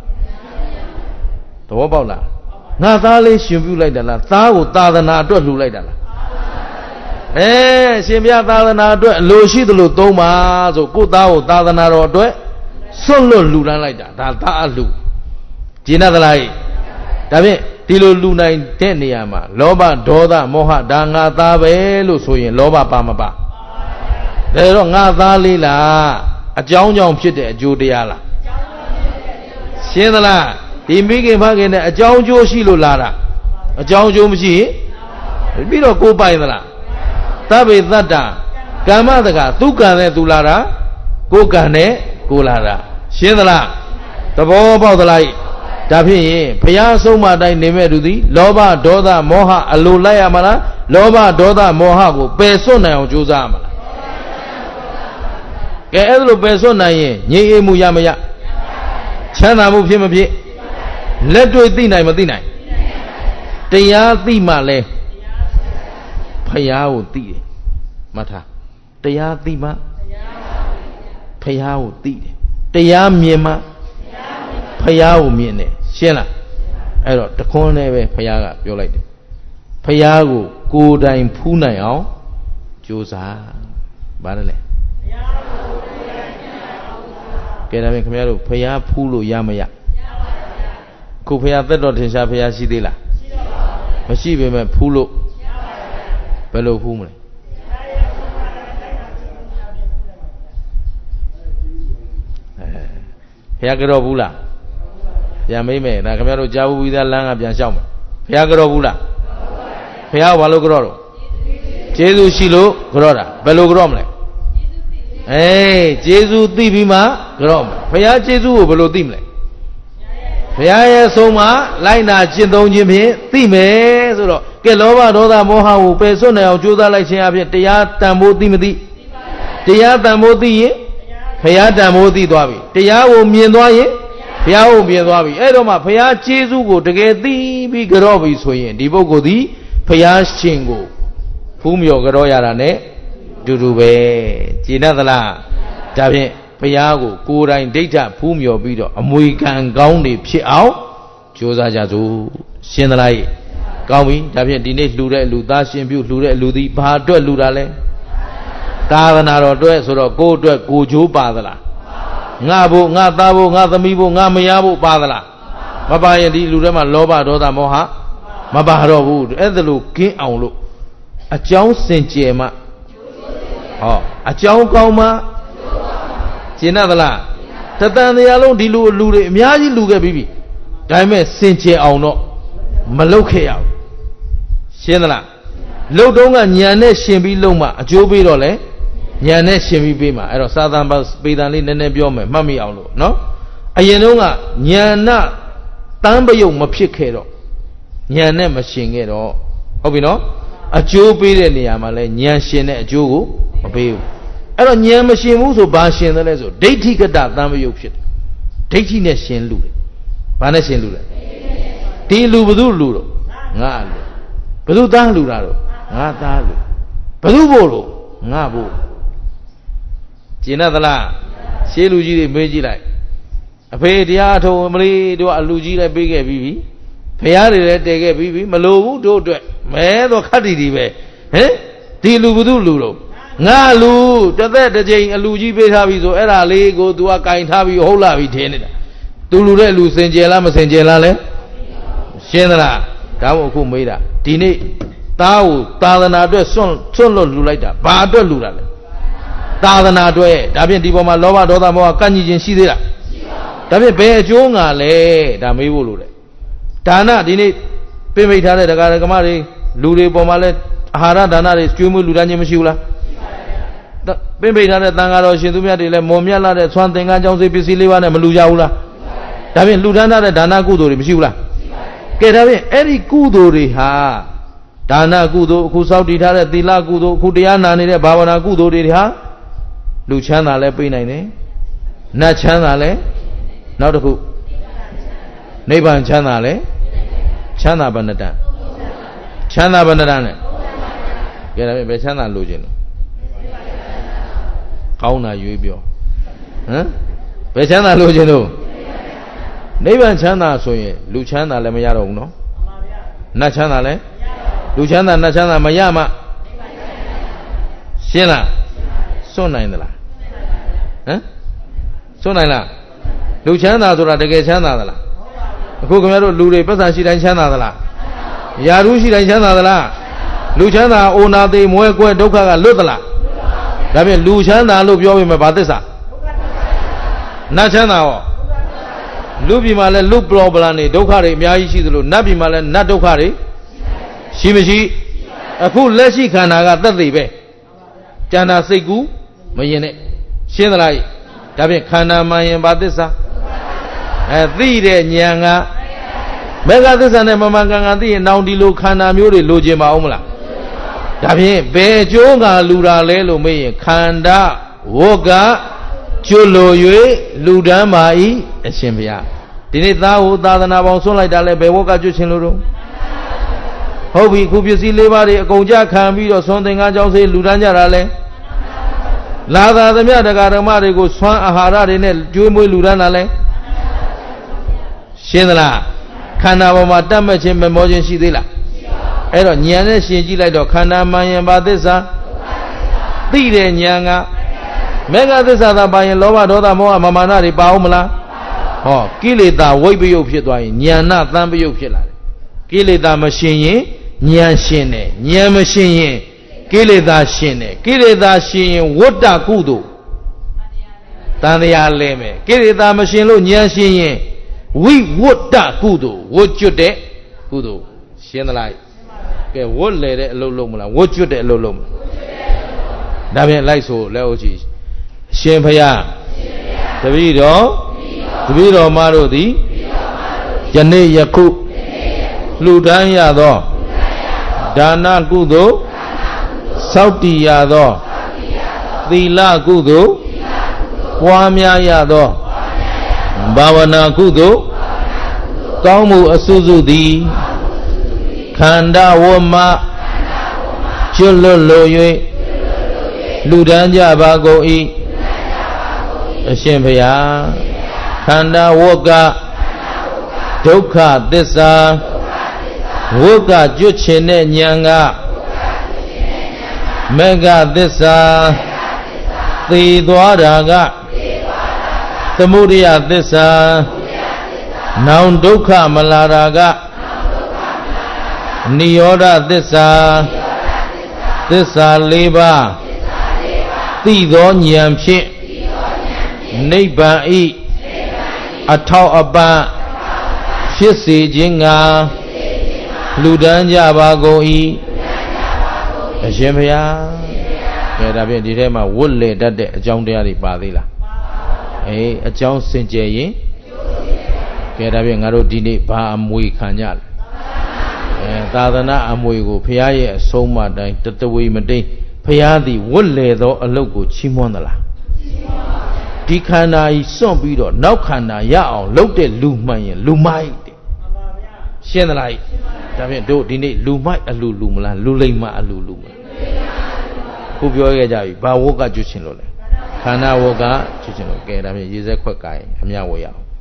သဘောပေါက်လားငါသားလေးရှင်ပြုလိုက်တာလားသားကိုသာသနာအတွက်လူလိုက်တာလားအဲရှင်ပြသာသနာအတွက်အလိုရှိသလိုသုံးပါဆိုကိုသားကိုသာသနာတော်အတွက်စွန့်လွတ်လူတန်းလိုက်တာဒါသားအလူကျင့်သလားဒါဖြင့်ဒီလိုလူနိုင်တဲ့နေရာမှာလောဘဒေါသမောဟဒါငါသားပဲလို့ဆိုရင်လောဘပါမပါဒါတော့ငါသားလေးလားအကြောင်းကြောင့်ဖြစ်တဲ့အကျိုးတရားလားရှင်းသလားဒီမိခင်ဖခင်နဲ့အကြောင်းကျိုးရှိလို့လာတာအကြောင်းကျိုးမရှိပြီးတော့ကိုပိုင်သလားသဗ္ဗေတ္တကမ္မတကသူကံနဲ့သူလာတာကိုကံနဲ့ကိုလာတာရှင်းသလားသဘောပေါက်သလားဒါဖြစ်ရင်ဘုရားဆုံးမတိုင်းနေမဲ့သူသည်လောဘဒေါသမောဟအလိုလိုက်ရမလားလောဘဒေါသမောဟကိုပယ်စွန့်နိုင်အောင်ကြိုးစားရမလားကဲအဲ့လိုပယ်စွန့်နိုင်ရင်ငြိမ်းအေးမှုရမရချမ်းသာမှုဖြစ်မဖြစ်လက်တွေ့သိနိုင်မသိနိုင်တရားသိမှလဲဖယားကိုသိတယ်မှတ်ထားတရားသိမှဖယားကိုသိတယ်တရားမြင်မှဖယားကိုမြင်တယ်ရှင်းလားအဲ့တော့တခွန်းနဲ့ပဲဖယားကပြောလိုက်တယ်ဖယားကိုကိုယ်တိုင်ဖူးနိုင်အောင်ကြိုးစားဗါတယ်လေကဲဒါပြင်ခင်ဗျားတို့ဖယားဖူးလို့ရမရခုဖယားသက်တော်ထင်ရှားဖယားရှိသေးလားမရှိပေမဲ့ဖူးလို့ဘယ်လိုဖူးမလဲဘုရားကြောဘူးလားပြန်မေးမယ်ဒါခင်ဗျားတို့ကြားဘူးပြီးသားလမ်းကပြန်လျှောက်မယ်ဘုရားကြောဘူးလားဘုရားဘာလို့ကြောတော့ကျေးဇူးရှိလို့ကြောတာဘယ်လိုကြောမလဲအေးကျေးဇူးသိပြီးမှကြောမယ်ဘုရားကျေးဇူးကိုဘယ်လိုသိမလဲဘုရားရဲ့ဆုံးမလိုက်နာကျင့်သုံးခြင်းဖြင့်သိမယ်ဆိုတော့ကဲလောဘဒေါသမောဟကိုပယ်စွန့်နိုင်အောင်ကြိုးစားလိုက်ခြင်းအပြင်တရားတန်ဖိုးသိမသိတရားတန်ဖိုးသိရင်ဘုရားတန်ဖိုးသိသွားပြီတရားကိုမြင်သွားရင်ဘုရားကိုမြင်သွားပြီအဲ့တော့မှဘုရားကျေးဇူးကိုတကယ်သိပြီးကြော့ပြီဆိုရင်ဒီပုဂ္ဂိုလ်သည်ဘုရားရှင်ကိုဖူးမြော်ကြော့ရတာ ਨੇ တူတူပဲကြည်နပ်သလားဒါဖြင့်ဘုရားကိုကိုယ်တိုင်ဒိဋ္ဌဖူးမြော်ပြီးတော့အမွေခံကောင်းတွေဖြစ်အောင်ကြိုးစားကြစို့ရှင်းသလားကောင်းပြီဒါဖြင့်ဒီနေ့လှူတဲ့လူသားရှင်ပြုလှူတဲ့လူသည်ဘာအတွက်လှူတာလဲသာသနာတော်အတွက်ဆိုတော့ကိုယ့်အတွက်ကိုကြိုးပါသလားငါဖို့ငါသားဖို့ငါသမီးဖို့ငါမယားဖို့ပါသလားမပါရင်ဒီလူထဲမှာလောဘဒေါသမောဟမပါတော့ဘူးအဲ့ဒါလို့ကင်းအောင်လို့အကြောင်းစင်ကြယ်မှဟောအကြောင်းကောင်းမှရှင်းသလားတတန်တရားလုံးဒီလူလူတွေအများကြီးလူခဲ့ပြီးပြီဒါပေမဲ့စင်ကြယ်အောင်တော့မလုပ်ခဲ့ရဘူးရှင်းသလားလှုပ်တုံးကညံနဲ့ရှင်ပြီးလုံးမှအကျိုးပေးတော့လဲညံနဲ့ရှင်ပြီးပေးမှာအဲ့တော့စာသံပေတံလေးနည်းနည်းပြောမယ်မှတ်မိအောင်လို့နော်အရင်တုန်းကညံနတန်းပယုတ်မဖြစ်ခဲ့တော့ညံနဲ့မရှင်ခဲ့တော့ဟုတ်ပြီနော်အကျိုးပေးတဲ့နေရာမှာလဲဉာဏ်ရှင်တဲ့အကျိုးကိုမပေးဘူးအဲ့တော့ဉာဏ်မရှင်ဘူးဆိုဘာရှင်တယ်လဲဆိုဒိဋ္ဌိကတသံယုတ်ဖြစ်တယ်ဒိဋ္ဌိနဲ့ရှင်လူတယ်ဘာနဲ့ရှင်လူလဲဒီလူဘု து လူတော့ငါလူဘု து သားလူတာတော့ငါသားလူဘု து ဖို့လို့ငါဖို့ကျင်သလားရှေးလူကြီးတွေမေးကြည့်လိုက်အဖေတရားထုံမလေးတို့အလူကြီးလည်းပေးခဲ့ပြီးပြီဖရားတွေလည်းတည်ခဲ့ပြီးပြီမလိုဘူးတို့အတွက်မဲတော့ခတ်တီတီပဲဟင်ဒီလူဘု து လူတော့ငါလူတစ်သက်တစ်ချိန်အလူကြီးပေးထားပြီဆိုအဲ့ဒါလေးကို तू ကကင်ထားပြီးဟုတ်လာပြီထင်နေတာ तू လူတဲ့လူစင်ကြယ်လားမစင်ကြယ်လားလဲရှင်းသလားဒါမို့အခုမေးတာဒီနေ့သားကိုသာသနာအတွက်စွန့်စွန့်လွတ်လူလိုက်တာဘာအတွက်လူတာလဲသာသနာအတွက်ဒါဖြင့်ဒီပေါ်မှာလောဘဒေါသမောဟကန့်ညီခြင်းရှိသေးလားဒါဖြင့်ဘယ်အကျိုးငါလဲဒါမေးဖို့လိုတယ်ဒါနဒီနေ့ပြင်မိထားတဲ့ဒကာဒကမတွေလူတွေပေါ်မှာလဲအာဟာရဒါနတွေကျွေးမွေးလူတန်းခြင်းမရှိဘူးလားပင်ပိထားတဲ့တန်ဃာတော်ရှင်သူမြတ်တွေလည်းမွန်မြတ်လာတဲ့သွမ်းသင်္ကန်းကြောင့်စေပစ္စည်းလေးပါးနဲ့မလူကြဘူးလားဒါဖြင့်လူဒန်းတဲ့ဒါနကုသိုလ်တွေမရှိဘူးလားကဲဒါဖြင့်အဲ့ဒီကုသိုလ်တွေဟာဒါနကုသိုလ်အခုစောင့်တည်ထားတဲ့သီလကုသိုလ်အခုတရားနာနေတဲ့ဘာဝနာကုသိုလ်တွေဟာလူချမ်းသာလည်းပေးနိုင်တယ်နတ်ချမ်းသာလည်းနောက်တစ်ခုနိဗ္ဗာန်ချမ်းသာလည်းချမ်းသာဘဏ္ဍတန်ချမ်းသာဘဏ္ဍတန်နဲ့ကဲဒါဖြင့်ဘယ်ချမ်းသာလိုချင်လဲကောင်းတာရွေးပြောဟမ်ဘယ်ချမ်းသာလိုချင်လို့နိဗ္ဗာန်ချမ်းသာဆိုရင်လူချမ်းသာလည်းမရတော့ဘူးနော်နတ်ချမ်းသာလည်းလူချမ်းသာနတ်ချမ်းသာမရမှရှင်းလားစွန့်နိုင်သလားဟမ်စွန့်နိုင်လားလူချမ်းသာဆိုတာတကယ်ချမ်းသာသလားအခုခင်ဗျားတို့လူတွေပတ်စံရှိတိုင်းချမ်းသာသလားယာရုရှိတိုင်းချမ်းသာသလားလူချမ်းသာအိုနာသေးမွဲကွဲဒုက္ခကလွတ်သလားဒါဖြင့်လူချမ်းသာလို့ပြောပြီးမှဘာသစ္စာနတ်ချမ်းသာရောလူပြည်မှာလည်းလူပရောပလန်တွေဒုက္ခတွေအများကြီးရှိသလိုနတ်ပြည်မှာလည်းနတ်ဒုက္ခတွေရှိမရှိအခုလက်ရှိခန္ဓာကသက်သေပဲကျန်တာစိတ်ကူးမရင်နဲ့ရှင်းသလားဒါဖြင့်ခန္ဓာမှန်ရင်ဘာသစ္စာအဲသိတဲ့ဉာဏ်ကမေဃသစ္စာနဲ့မမှန်ကန်ကန်သိရင်နောင်ဒီလိုခန္ဓာမျိုးတွေလိုချင်ပါအောင်မလားဒါဖြင့်ဘယ်အကျိုးကလူတာလဲလို့မေးရင်ခန္ဓာဝဂ္ဂကျွလို၍လူတန်းပါ၏အရှင်ဘုရားဒီနေ့သားကိုသာသနာပေါင်းဆွန့်လိုက်တာလဲဘယ်ဝဂ္ဂကျွခြင်းလို့တော့ဟုတ်ပြီခုပစ္စည်းလေးပါးတွေအကုန်ကြခံပြီးတော့သွန်သင်္ကန်းကြောင့်စေလူတန်းကြတာလဲလာသာသမျှတရားဓမ္မတွေကိုသွမ်းအာဟာရတွေနဲ့ကျွေးမွေးလူတန်းတာလဲရှင်းသလားခန္ဓာပေါ်မှာတတ်မဲ့ခြင်းမမောခြင်းရှိသေးလားအဲ့တော့ဉာဏ်နဲ့ရှင်ကြည့်လိုက်တော့ခန္ဓာမှန်ရင်ဘာသစ္စာသိတဲ့ဉာဏ်ကမေဃသစ္စာသာပါရင်လောဘဒေါသမောဟမာနတွေပါအောင်မလားဟောကိလေသာဝိပယုတ်ဖြစ်သွားရင်ဉာဏသံပယုတ်ဖြစ်လာတယ်ကိလေသာမရှင်ရင်ဉာဏ်ရှင်တယ်ဉာဏ်မရှင်ရင်ကိလေသာရှင်တယ်ကိလေသာရှင်ရင်ဝတ္တကုသိုလ်တန်တရားလဲမယ်ကိလေသာမရှင်လို့ဉာဏ်ရှင်ရင်ဝိဝတ္တကုသိုလ်ဝတ်ကျွတ်တဲ့ကုသိုလ်ရှင်းသလားကဲဝတ်လေတဲ့အလုပ်လုပ်မလားဝတ်ကျွတ်တဲ့အလုပ်လုပ်မလားဒါဖြင့်လိုက်ဆိုလက်အုပ်ကြီးရှင်ဖယားတပည့်တော်တပည့်တော်မတို့သည်ယနေ့ယခုလှူဒန်းရသောဒါနကုသိုလ်စောင့်တည်ရသောသီလကုသိုလ်ပွားများရသောဘာဝနာကုသိုလ်ကောင်းမှုအစုစုသည်ခန္ဓာဝမကျွလွတ်လို၍လူဒန်းကြပါကုန်၏အရှင်ဘုရားခန္ဓာဝကဒုက္ခသစ္စာဝကကျွတ်ခြင်းတဲ့ဉာဏ်ကမေဃသစ္စာသိသွားတာကသမုဒယသစ္စာနောင်ဒုက္ခမလာတာကနိရောဓသစ္စာသစ္စာလေးပါးသိသောဉာဏ်ဖြင့်နိဗ္ဗာန်ဤအထောက်အပံ့ဖြစ်စေခြင်းငှာလူဒန်းကြပါကုန်၏အရှင်ဘုရားကဲဒါဖြင့်ဒီထဲမှာဝတ်လေတတ်တဲ့အကြောင်းတရားတွေပါသေးလားအေးအကြောင်းစင်ကြယ်ရင်ကဲဒါဖြင့်ငါတို့ဒီနေ့ဘာအမွေခံကြလဲသာသနာအမွေကိုဖရာရဲ့အဆုံးအမတိုင်းတတဝေမတိန်ဖရာသည်ဝတ်လေသောအလုတ်ကိုချီးမွမ်းသလားဒီခန္ဓာကြီးစွန့်ပြီးတော့နောက်ခန္ဓာရအောင်လုပ်တဲ့လူမှန်ရင်လူမိုက်တဲ့ရှင်းသလားဒါဖြင့်တို့ဒီနေ့လူမိုက်အလူလူမလားလူလိမ္မာအလူလူမလားခုပြောခဲ့ကြပြီဘာဝကကျွတ်ချင်လို့လဲခန္ဓာဝကကျွတ်ချင်လို့ကဲဒါဖြင့်ရေစက်ခွက်ကိုင်းအမြဝရအောင်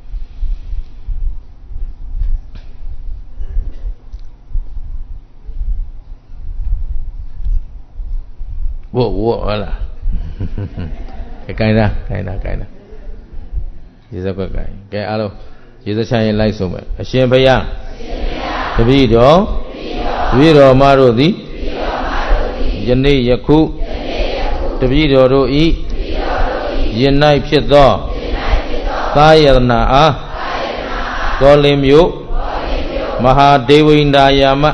ဝေါဝေါဟလားကဲကိုင်းတာကိုင်းတာကိုင်းတာရေစက်ခွက်ကိုင်းကဲအားလုံးရေစက်ချရင်လိုက်ဆုံးမယ်အရှင်ဘုရားတပည့်တော်တပည့်တော်မတို့သည်ယနေ့ယခုတပည့်တော်တို့ဤယင်၌ဖြစ်သောသာယတနာအားကောလင်းမြို့မဟာဒေဝိန္ဒာယာမ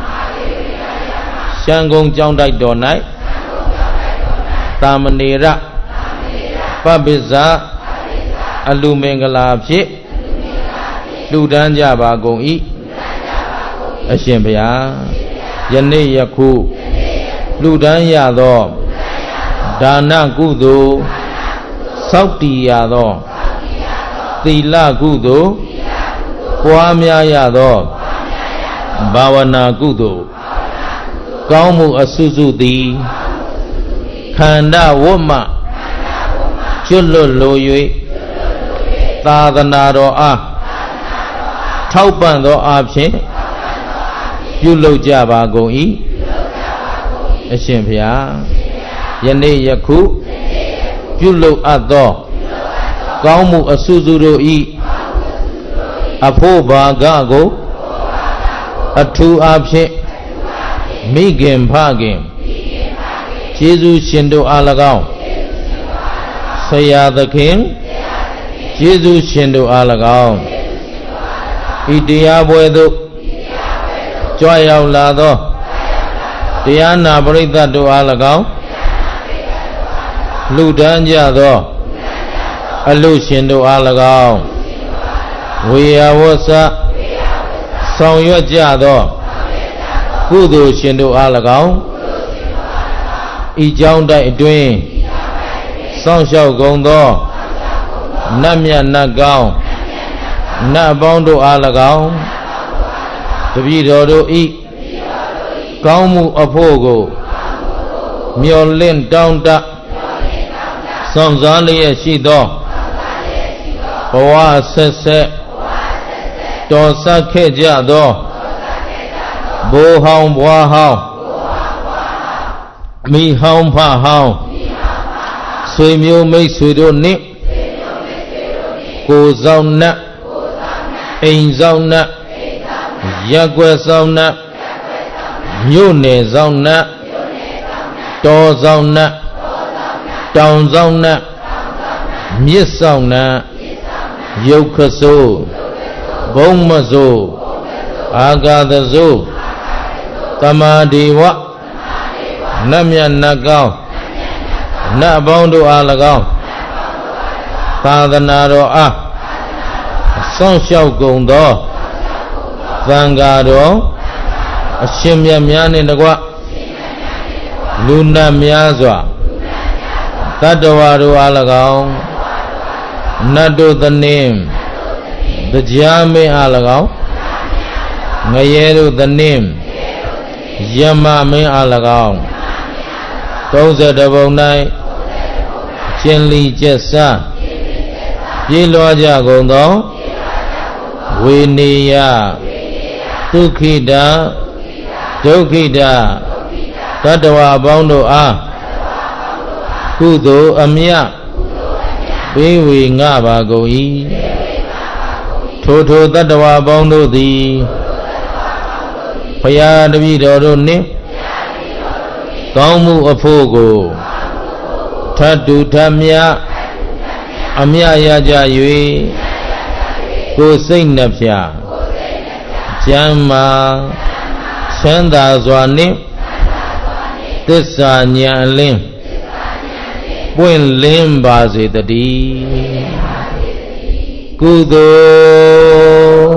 ရှမ်းကုန်းကျောင်းတိုက်တော်၌သာမဏေရပပိစ္ဆာအလူမင်္ဂလာဖြင့်လှူဒန်းကြပါကုန်၏အရှင်ဘုရားယနေ့ယခုလှူဒန်းရသောဒါနကုသိုလ်စောင့်တည်ရသောသီလကုသိုလ်ပွားများရသောဘာဝနာကုသိုလ်ကောင်းမှုအစုစုသည်ခန္ဓာဝတ်မှကျွတ်လွတ်လို၍သာသနာတော်အားထောက်ပံ့သောအားဖြင့်ပြုလုပ်ကြပါကုန်၏အရှင်ဘုရားယနေ့ယခုပြုလုပ်အပ်သောကောင်းမှုအစုစုတို့၏အဖို့ဘာကကိုအထူးအားဖြင့်မိခင်ဖခင်ကျေးဇူးရှင်တို့အား၎င်းဆရာသခင်ကျေးဇူးရှင်တို့အား၎င်းဤတရားပွဲသို့ကြွရောက်လာသောတရားနာပရိသတ်တို့အား၎င်းလှူဒန်းကြသောအလှရှင်တို့အား၎င်းဝေယဝဆဆောင်ရွက်ကြသောကုသိုလ်ရှင်တို့အား၎င်းဤကြောင်းတိုက်အတွင်းစောင့်ရှောက်ကုန်သောနတ်မြတ်နတ်ကောင်းနတ်အပေါင်းတို့အား၎င်းတပည့်တော်တို့ဤကောင်းမှုအဖို့ကိုမျော်လင့်တောင်းတစောင့်စားလျက်ရှိသောဘဝဆက်ဆက်တော်ဆက်ခဲ့ကြသောဘိုးဟောင်းဘွားဟောင်းမိဟောင်းဖဟောင်းဆွေမျိုးမိတ်ဆွေတို့နှင့်ကိုယ်ဆောင်နှင့်အိမ်ဆောင်နှင့်ရက်ွယ်ဆောင်နှင့်မြို့နယ်ဆောင်နှင့်တောဆောင်နှင့်တောင်ဆောင်နှင့်မြစ်ဆောင်နှင့်ရုပ်ခဆိုးဘုံမဆိုးအာဂါသဆိုးတမာဒီဝနတ်မြတ်နတ်ကောင်းနတ်ပေါင်းတို့အား၎င်းသာသနာတော်အားစောင့်ရှောက်ကုန်သောသံဃာတော်အရှင်မြတ်များနှင့်တကွလူနတ်များစွာတတ္တဝါတို့အား၎င်းနတ်တို့သနင်းတရားမင်းအား၎င်းငရဲတို့သနင်းယမမင်းအား၎င်းသုံးဆယ်တပုံ၌ကျင်လီကျက်စားပြေးလွှားကြကုန်သောဝေနေယဒုက္ခိတဒုက္ခိတတတ္တဝါအပေါင်းတို့အားကုသိုလ်အမြတ်ပေးဝေငှပါကုန်၏ထိုထိုတတ္တဝါအပေါင်းတို့သည်ဘုရားတပည့်တော်တို့နှင့်ကောင်းမှုအဖို့ကိုထတ်တူထမြအမြရကြ၍ကိုယ်စိတ်နှဖျားကျမ်းမာချမ်းသာစွာနှင့်သစ္စာဉာဏ်အလင်းပွင့်လင်းပါစေတည်းကုသိုလ်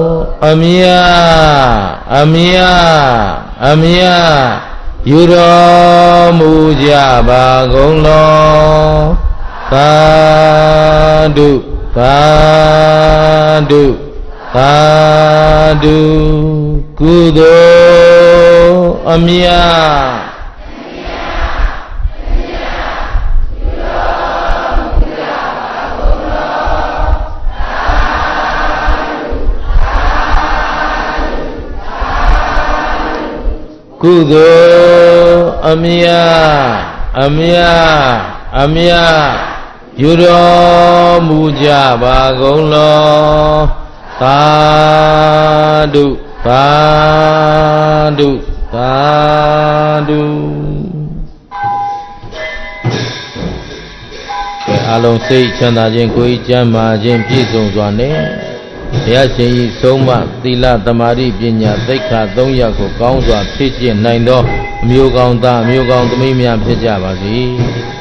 အမြတ်အမြတ်အမြတ်ယူတော်မူကြပါကုန်လောသာဓုသာဓုသာဓုကုသိုလ်အမြတ်ကုသိုလ်အမြတ်အမြတ်အမြတ်ယူတော်မူကြပါကုန်လောသာဓုသာဓုသာဓုကဲအလုံးစိတ်ချမ်းသာခြင်းကိုယ်ကျမ်းမာခြင်းပြည့်စုံစွာနဲ့ဘုရားရှင်ဤဆုံးမသီလသမာဓိပညာသိက္ခာသုံးရပ်ကိုကောင်းစွာဖြည့်ကျင့်နိုင်သောအမျိုးကောင်းသားအမျိုးကောင်းသမီးများဖြစ်ကြပါစေ